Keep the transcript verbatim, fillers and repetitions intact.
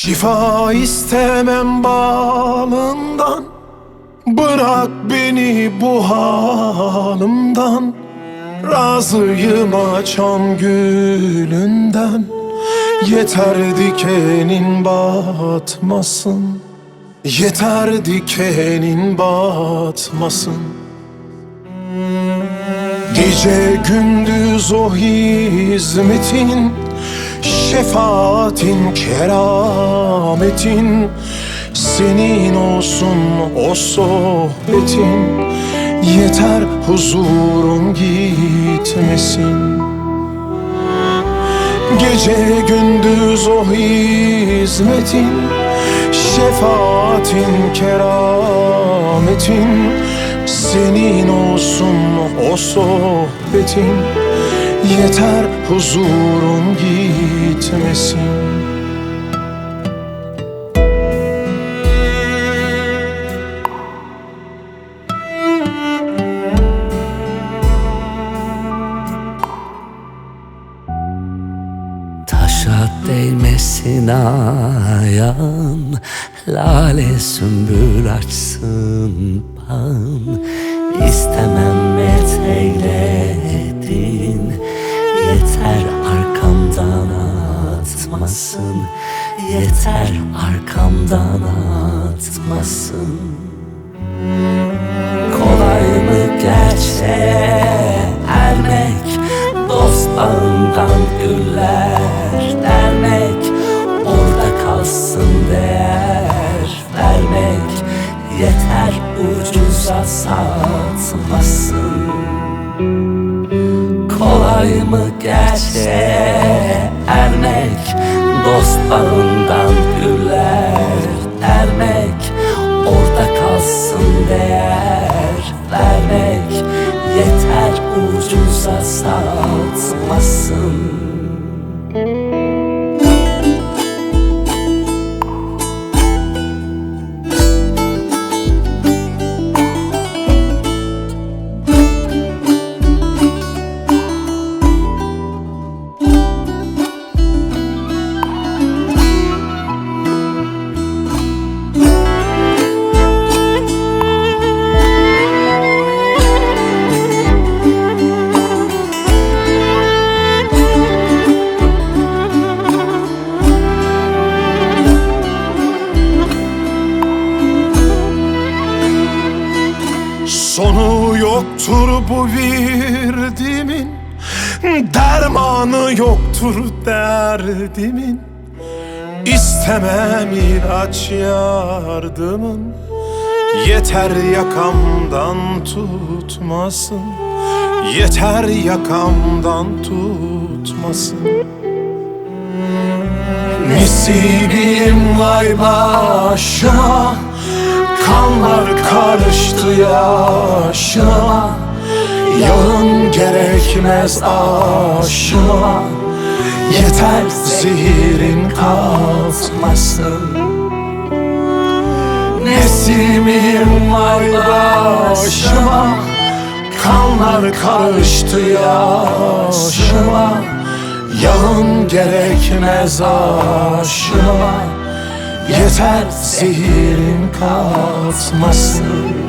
Şifa istemem balından, bırak beni bu halımdan. Razıyım açan gülünden, yeter dikenin batmasın, yeter dikenin batmasın. Gece gündüz o hizmetin, şefaatin, kerametin, senin olsun o sohbetin. Yeter huzurum gitmesin. Gece gündüz o hizmetin, şefaatin, kerametin, senin olsun o sohbetin. Yeter huzurum gitmesin. Taşa değmesin ayağın, lale sümbül açsın bağın. İstemem meteyledin, yeter arkamdan atmasın, yeter arkamdan atmasın. Kolay mı gerçeğe ermek, dost bağından güller dermek, orada kalsın değer vermek, yeter ucuza satmasın. Kolay mı gerçeğe ermek, dost bağından güller dermek, orada kalsın değer vermek, yeter ucuza satmasın. Sonu yoktur bu virdimin, dermanı yoktur derdimin. İstemem ilaç yardımın, yeter yakamdan tutmasın, yeter yakamdan tutmasın. Nesibim vay başıma, kanlar karıştı yaşıma. Yağın gerekmez aşıma, yeter zehirin kalmasın. Nesimim var başıma, kanlar karıştı yaşıma. Yağın gerekmez aşıma, yeter zehirin kalmasın.